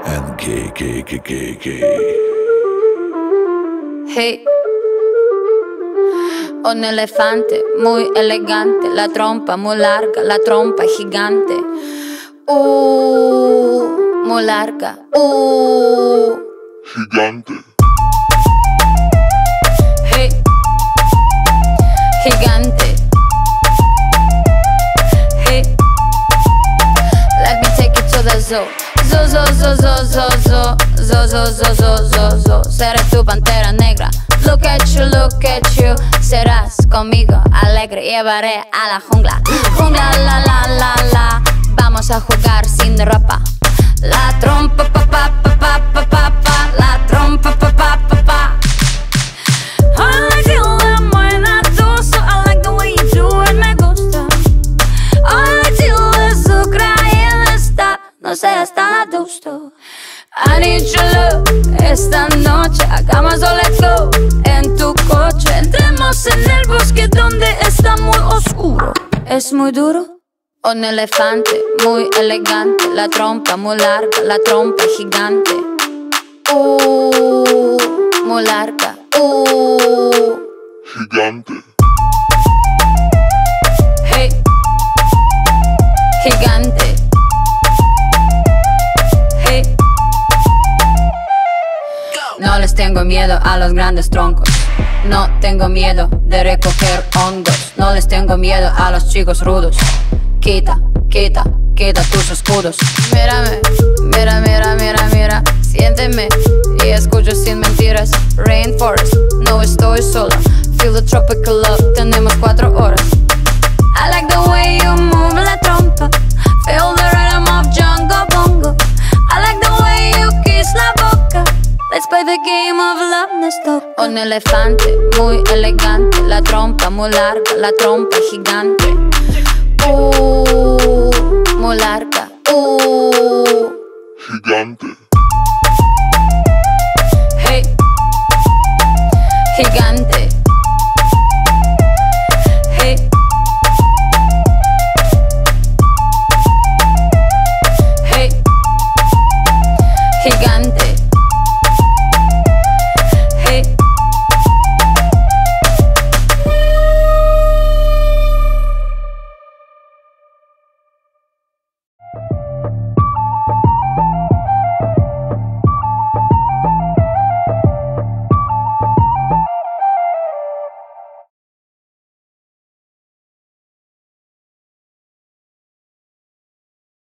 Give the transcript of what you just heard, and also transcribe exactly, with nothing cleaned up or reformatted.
and gay, gay, gay, gay, gay. Hey, un elefante muy elegante, la trompa muy larga, la trompa gigante. Uh, muy larga. Uh, gigante. Hey, gigante. Hey, let me take you to the zoo. Zo, zo, zo, zo, zo, zo, zo, zo, zo, zo, zo, zo. Seré tu pantera negra. Look at you, look at you. Serás conmigo alegre, llevaré a la jungla. Jungla, la, la, la, la. Vamos a jugar sin ropa. La trompa, pa, pa, pa, pa, pa, pa, pa. La trompa, pa, pa, pa, pa. I like you, la buena dosa. I like the way you do it, me gusta. I like you, eso creí estar. No seas tan adusto. I need your love. Esta noche hagamos all let's go. En tu coche entremos en el bosque donde está muy oscuro. Es muy duro. Un elefante muy elegante, la trompa muy larga, la trompa gigante. Uh, muy larga. Uh, gigante. Hey, gigante. Hey. No les tengo miedo a los grandes troncos. No tengo miedo de recoger hongos. No les tengo miedo a los chicos rudos. Quita, quita, quita tus escudos. Mírame, mira, mira, mira, mira. Siénteme y escucho sin mentiras. Rainforest, no estoy sola. Feel the tropical love, tenemos cuatro horas. I like the way you move la trompa. Feel the rhythm of Jungle Bongo. I like the way you kiss la boca. Let's play the game of love, nos toca. Un elefante muy elegante, la trompa muy larga, la trompa gigante. Uh, muy larga. Uh, gigante. Hey, gigante.